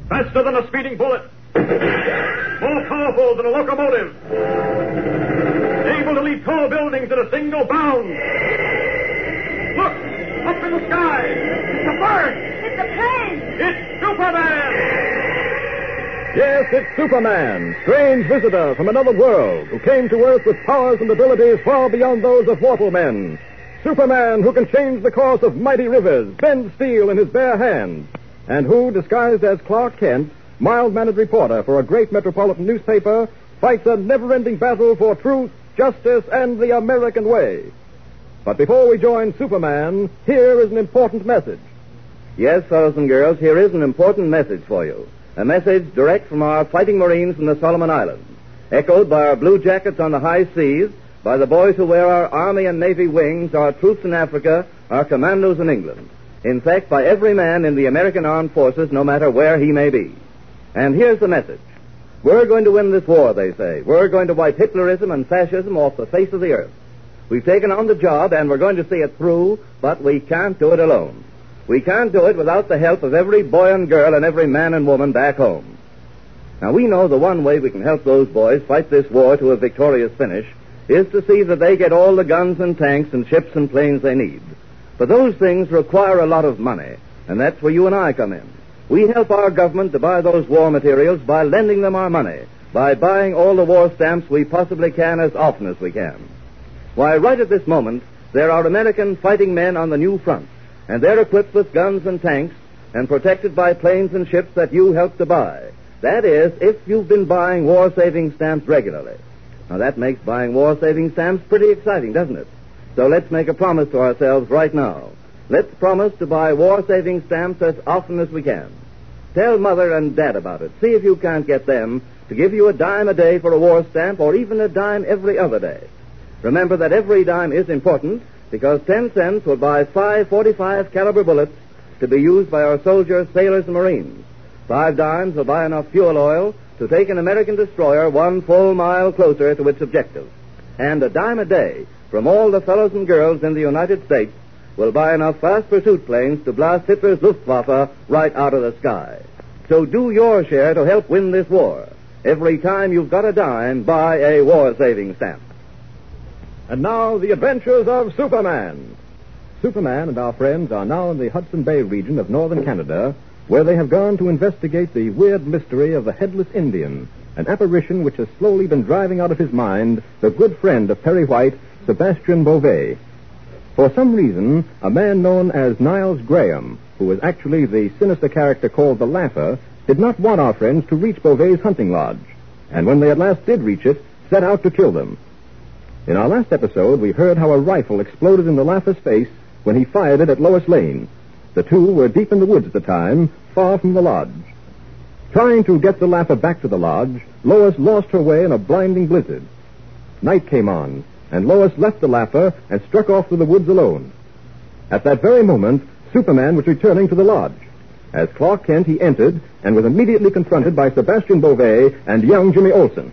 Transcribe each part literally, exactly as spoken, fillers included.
Faster than a speeding bullet. More powerful than a locomotive. Able to leap tall buildings at a single bound. Look! Up in the sky! It's a bird! It's a plane! It's Superman! Yes, it's Superman, strange visitor from another world, who came to Earth with powers and abilities far beyond those of mortal men. Superman, who can change the course of mighty rivers, bend steel in his bare hands, and who, disguised as Clark Kent, mild-mannered reporter for a great metropolitan newspaper, fights a never-ending battle for truth, justice, and the American way. But before we join Superman, here is an important message. Yes, fellows and girls, here is an important message for you. A message direct from our fighting Marines in the Solomon Islands, echoed by our blue jackets on the high seas, by the boys who wear our Army and Navy wings, our troops in Africa, our commandos in England. In fact, by every man in the American armed forces, no matter where he may be. And here's the message. We're going to win this war, they say. We're going to wipe Hitlerism and fascism off the face of the earth. We've taken on the job, and we're going to see it through, but we can't do it alone. We can't do it without the help of every boy and girl and every man and woman back home. Now, we know the one way we can help those boys fight this war to a victorious finish is to see that they get all the guns and tanks and ships and planes they need. But those things require a lot of money, and that's where you and I come in. We help our government to buy those war materials by lending them our money, by buying all the war stamps we possibly can as often as we can. Why, right at this moment, there are American fighting men on the new front, and they're equipped with guns and tanks and protected by planes and ships that you help to buy. That is, if you've been buying war-saving stamps regularly. Now, that makes buying war-saving stamps pretty exciting, doesn't it? So let's make a promise to ourselves right now. Let's promise to buy war-saving stamps as often as we can. Tell Mother and Dad about it. See if you can't get them to give you a dime a day for a war stamp, or even a dime every other day. Remember that every dime is important, because ten cents will buy five forty-five caliber bullets to be used by our soldiers, sailors, and Marines. Five dimes will buy enough fuel oil to take an American destroyer one full mile closer to its objective. And a dime a day from all the fellows and girls in the United States will buy enough fast pursuit planes to blast Hitler's Luftwaffe right out of the sky. So do your share to help win this war. Every time you've got a dime, buy a war-saving stamp. And now, the adventures of Superman. Superman and our friends are now in the Hudson Bay region of northern Canada, where they have gone to investigate the weird mystery of the Headless Indian, an apparition which has slowly been driving out of his mind the good friend of Perry White, Sebastian Beauvais. For some reason, a man known as Niles Graham, who was actually the sinister character called the Laugher, did not want our friends to reach Beauvais' hunting lodge, and when they at last did reach it, set out to kill them. In our last episode, we heard how a rifle exploded in the Laugher's face when he fired it at Lois Lane. The two were deep in the woods at the time, far from the lodge. Trying to get the Laugher back to the lodge, Lois lost her way in a blinding blizzard. Night came on, and Lois left the Laugher and struck off through the woods alone. At that very moment, Superman was returning to the lodge. As Clark Kent, he entered and was immediately confronted by Sebastian Beauvais and young Jimmy Olsen.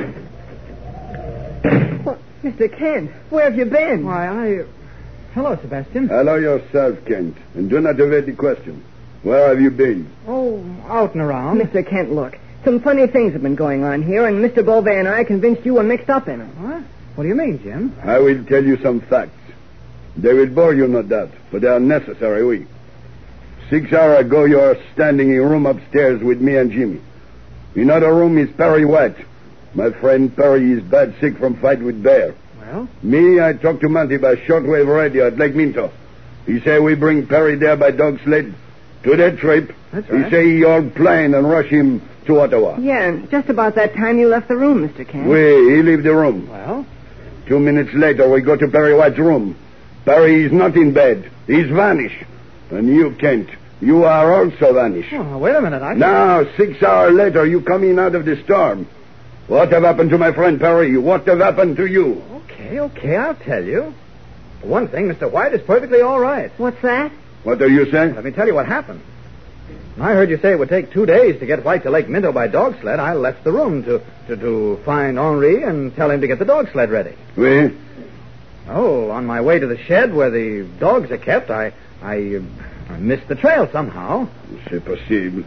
What, Mister Kent, where have you been? Why, I... Hello, Sebastian. Hello yourself, Kent, and do not evade the question. Where have you been? Oh, out and around. Mister Kent, look, some funny things have been going on here, and Mister Beauvais and I are convinced you were mixed up in them. What? What do you mean, Jim? I will tell you some facts. They will bore you, no doubt, but they are necessary, we. Six hours ago, you are standing in a room upstairs with me and Jimmy. In other room is Perry White. My friend Perry is bad sick from fight with bear. Well? Me, I talked to Monty by shortwave radio at Lake Minto. He say we bring Perry there by dog sled to that trip. That's right. He say he all plane and rush him to Ottawa. Yeah, and just about that time you left the room, Mister Kent. We, he leave the room. Well? Two minutes later, we go to Perry White's room. Perry is not in bed. He's vanished. And you, Kent, you are also vanished. Oh, wait a minute. I... Now, six hours later, you come in out of the storm. What have happened to my friend Perry? What have happened to you? Okay, okay, I'll tell you. For one thing, Mister White is perfectly all right. What's that? What are you saying? Let me tell you what happened. When I heard you say it would take two days to get White to Lake Minto by dog sled, I left the room to, to, to find Henri and tell him to get the dog sled ready. Oui? Oh, on my way to the shed where the dogs are kept, I I, uh, I missed the trail somehow. C'est possible.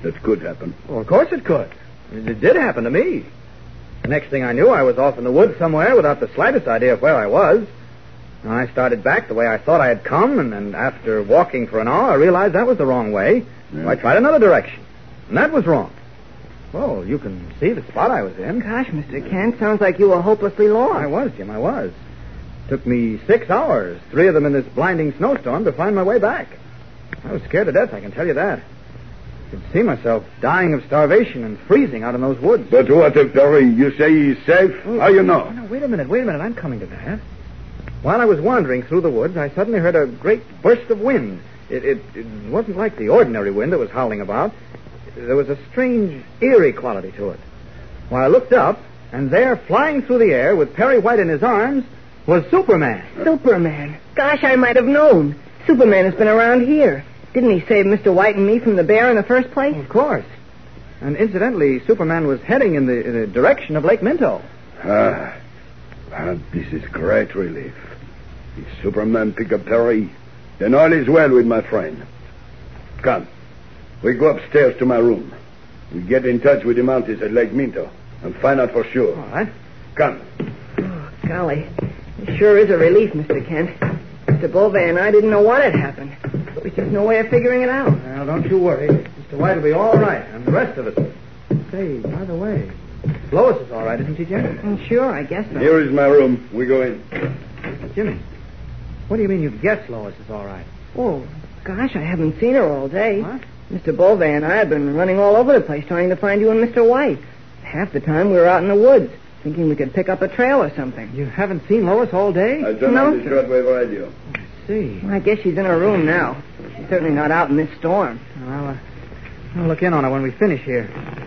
That could happen. Well, of course it could. It did happen to me. The next thing I knew, I was off in the woods somewhere without the slightest idea of where I was. And I started back the way I thought I had come, and, and after walking for an hour, I realized that was the wrong way. Yeah. So I tried another direction, and that was wrong. Well, you can see the spot I was in. Gosh, Mister Kent, sounds like you were hopelessly lost. I was, Jim, I was. Took me six hours, three of them in this blinding snowstorm, to find my way back. I was scared to death, I can tell you that. I could see myself dying of starvation and freezing out in those woods. But what if Perry, you say he's safe? Oh, How you know? No, wait a minute, wait a minute. I'm coming to that. While I was wandering through the woods, I suddenly heard a great burst of wind. It, it, it wasn't like the ordinary wind that was howling about. There was a strange, eerie quality to it. Well, I looked up, and there, flying through the air with Perry White in his arms, was Superman. Superman? Gosh, I might have known. Superman has been around here. Didn't he save Mister White and me from the bear in the first place? Of course. And incidentally, Superman was heading in the, in the direction of Lake Minto. Ah, ah, this is great relief. If Superman pick up Perry, then all is well with my friend. Come, we go upstairs to my room. We get in touch with the mounties at Lake Minto and find out for sure. All right. Come. Oh, golly. It sure is a relief, Mister Kent. Mister Beauvais and I didn't know what had happened. There was just no way of figuring it out. Well, don't you worry. Mister White will be all right, and the rest of us. Say, by the way, Lois is all right, isn't she, Jim? Mm, sure, I guess so. Here is my room. We go in. Jimmy, what do you mean you guess Lois is all right? Oh, gosh, I haven't seen her all day. What? Mister Beauvais and I have been running all over the place trying to find you and Mister White. Half the time we were out in the woods, thinking we could pick up a trail or something. You haven't seen Lois all day? I turn No, on the sir. shortwave radio. I see. Well, I guess she's in her room now. She's certainly not out in this storm. Well, uh, I'll look in on her when we finish here.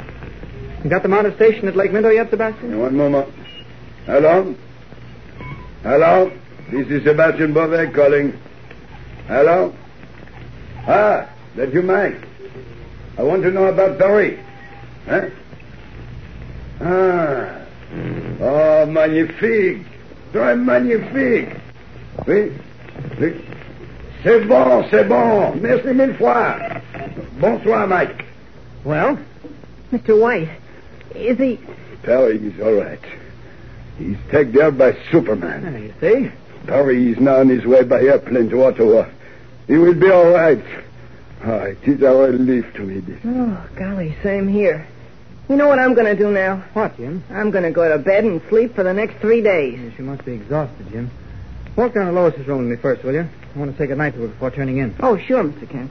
You got the mounted station at Lake Minto yet, Sebastian? In one moment. Hello? Hello? This is Sebastian Beauvais calling. Hello? Ah, that you, Mike. I want to know about Paris. Huh? Ah. Oh, magnifique. Très magnifique. Oui? Oui. C'est bon, c'est bon. Merci mille fois. Bonsoir, Mike. Well? Mister White, is he... Perry is all right. He's taken there by Superman. There you see. Perry is now on his way by airplane to Ottawa. He will be all right. Oh, it is a relief to me, this. Oh, golly, same here. You know what I'm going to do now? What, Jim? I'm going to go to bed and sleep for the next three days. Yes, you must be exhausted, Jim. Walk down to Lois's room with me first, will you? I want to say goodnight to her before turning in. Oh, sure, Mister Kent.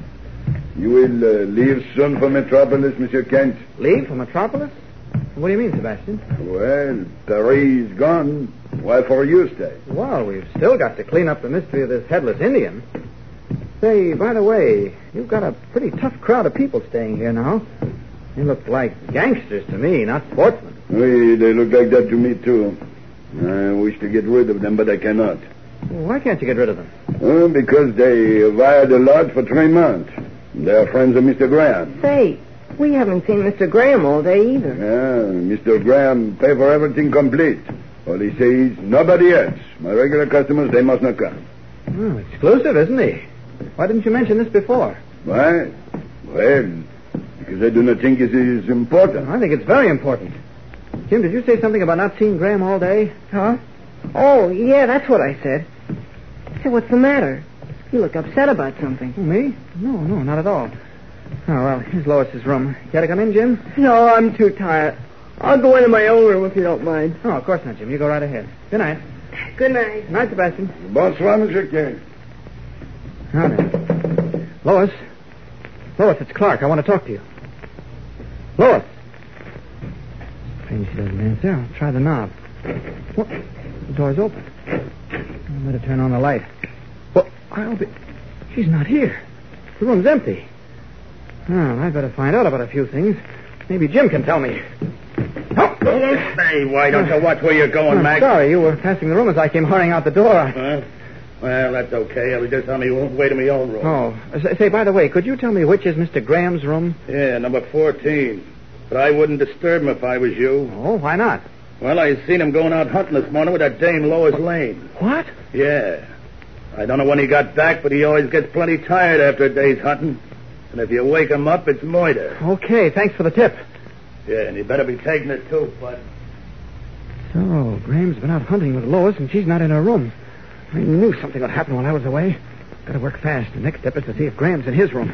You will uh, leave soon for Metropolis, Monsieur Kent? Leave for Metropolis? What do you mean, Sebastian? Well, Paris is gone. Why for you stay? Well, we've still got to clean up the mystery of this headless Indian. Say, by the way, you've got a pretty tough crowd of people staying here now. They look like gangsters to me, not sportsmen. Oui, they look like that to me, too. I wish to get rid of them, but I cannot. Well, why can't you get rid of them? Uh, because they have hired a lot for three months. They are friends of Mister Graham. Say, we haven't seen Mister Graham all day either. Yeah, Mister Graham pay for everything complete. All he says, nobody else. My regular customers, they must not come. Oh, exclusive, isn't he? Why didn't you mention this before? Why? Well, because I do not think it is important. I think it's very important. Jim, did you say something about not seeing Graham all day? Huh? Oh, yeah, that's what I said. Say, what's the matter? You look upset about something. Oh, me? No, no, not at all. Oh, well, here's Lois's room. Care to come in, Jim? No, I'm too tired. I'll go into my own room if you don't mind. Oh, of course not, Jim. You go right ahead. Good night. Good night. Good night, Sebastian. Bonsoir, Monsieur Kent. Now then. Lois. Lois, it's Clark. I want to talk to you. Lois. Strange she doesn't answer. I'll try the knob. What? The door's open. I better turn on the light. Well, I'll be... She's not here. The room's empty. Well, I'd better find out about a few things. Maybe Jim can tell me. Oh, Hey, why don't you watch where you're going, I'm Mac? sorry. You were passing the room as I came hurrying out the door. Huh? Well, that's okay. I was just on my way to my own room. Oh. Say, say, by the way, could you tell me which is Mister Graham's room? Yeah, number fourteen. But I wouldn't disturb him if I was you. Oh, why not? Well, I seen him going out hunting this morning with that dame Lois Lane. What? Yeah. I don't know when he got back, but he always gets plenty tired after a day's hunting. And if you wake him up, it's murder. Okay, thanks for the tip. Yeah, and you better be taking it, too, bud. So, Graham's been out hunting with Lois, and she's not in her room. I knew something would happen while I was away. Gotta work fast. The next step is to see if Graham's in his room.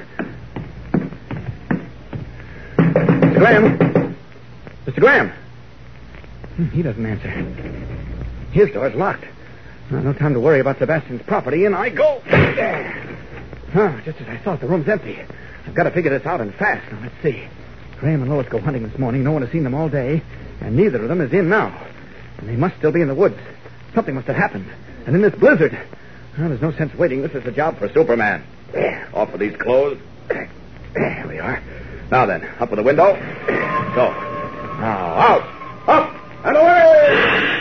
Mister Graham? Mister Graham? Hmm, he doesn't answer. His door's locked. Well, no time to worry about Sebastian's property, and I go. Huh, just as I thought, the room's empty. I've got to figure this out and fast. Now, let's see. Graham and Lois go hunting this morning. No one has seen them all day, and neither of them is in now. And they must still be in the woods. Something must have happened. And in this blizzard. Well, there's no sense waiting. This is a job for Superman. Off with these clothes. There we are. Now then, up with the window. So. Now, out. Up and away!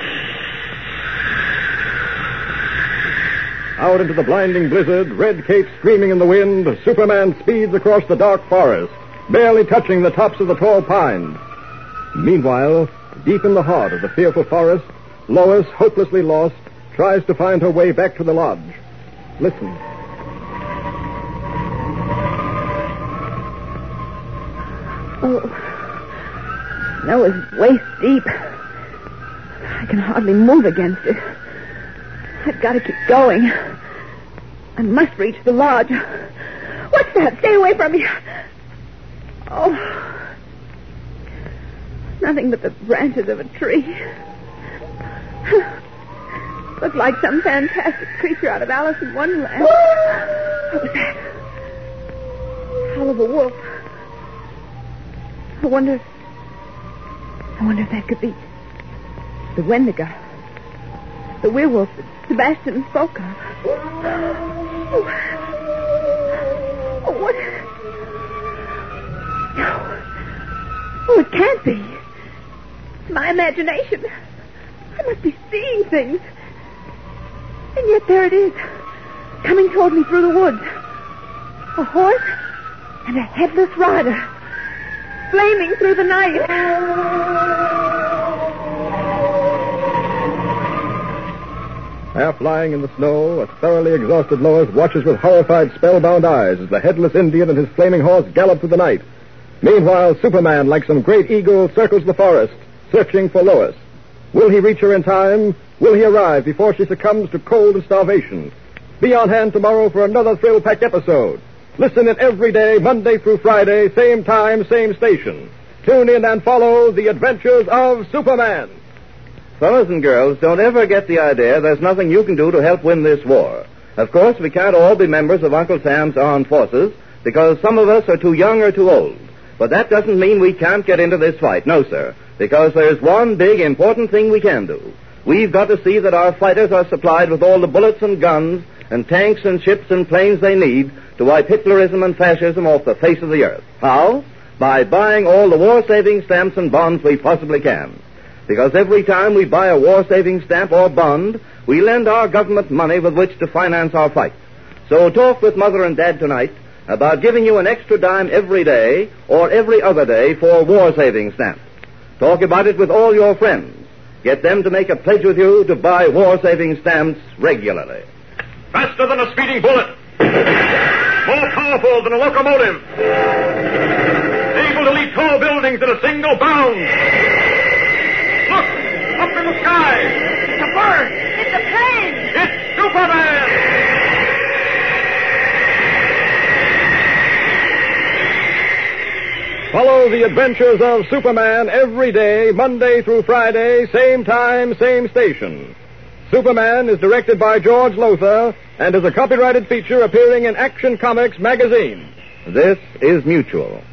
Out into the blinding blizzard, red cape streaming in the wind, Superman speeds across the dark forest, barely touching the tops of the tall pines. Meanwhile, deep in the heart of the fearful forest, Lois, hopelessly lost, tries to find her way back to the lodge. Listen. Oh, snow is waist deep. I can hardly move against it. I've got to keep going. I must reach the lodge. What's that? Stay away from me. Oh, nothing but the branches of a tree. Looked like some fantastic creature out of Alice in Wonderland. What was that? Howl of a wolf. I wonder... I wonder if that could be the Wendigo. The werewolf that Sebastian spoke of. Oh, oh what? No. Oh, it can't be. It's my imagination. I must be seeing things. And yet there it is, coming toward me through the woods. A horse and a headless rider, flaming through the night. Half lying in the snow, a thoroughly exhausted Lois watches with horrified, spellbound eyes as the headless Indian and his flaming horse gallop through the night. Meanwhile, Superman, like some great eagle, circles the forest, searching for Lois. Will he reach her in time? Will he arrive before she succumbs to cold and starvation? Be on hand tomorrow for another thrill-packed episode. Listen in every day, Monday through Friday, same time, same station. Tune in and follow the adventures of Superman. Fellas and girls, don't ever get the idea there's nothing you can do to help win this war. Of course, we can't all be members of Uncle Sam's armed forces because some of us are too young or too old. But that doesn't mean we can't get into this fight. No, sir. Because there's one big important thing we can do. We've got to see that our fighters are supplied with all the bullets and guns and tanks and ships and planes they need to wipe Hitlerism and fascism off the face of the earth. How? By buying all the war-saving stamps and bonds we possibly can. Because every time we buy a war-saving stamp or bond, we lend our government money with which to finance our fight. So talk with Mother and Dad tonight about giving you an extra dime every day or every other day for war-saving stamps. Talk about it with all your friends. Get them to make a pledge with you to buy war-saving stamps regularly. Faster than a speeding bullet. More powerful than a locomotive. Able to leap tall buildings in a single bound. Look! Up in the sky! It's a bird! It's a plane! It's Superman! Follow the adventures of Superman every day, Monday through Friday, same time, same station. Superman is directed by George Lothar and is a copyrighted feature appearing in Action Comics magazine. This is Mutual.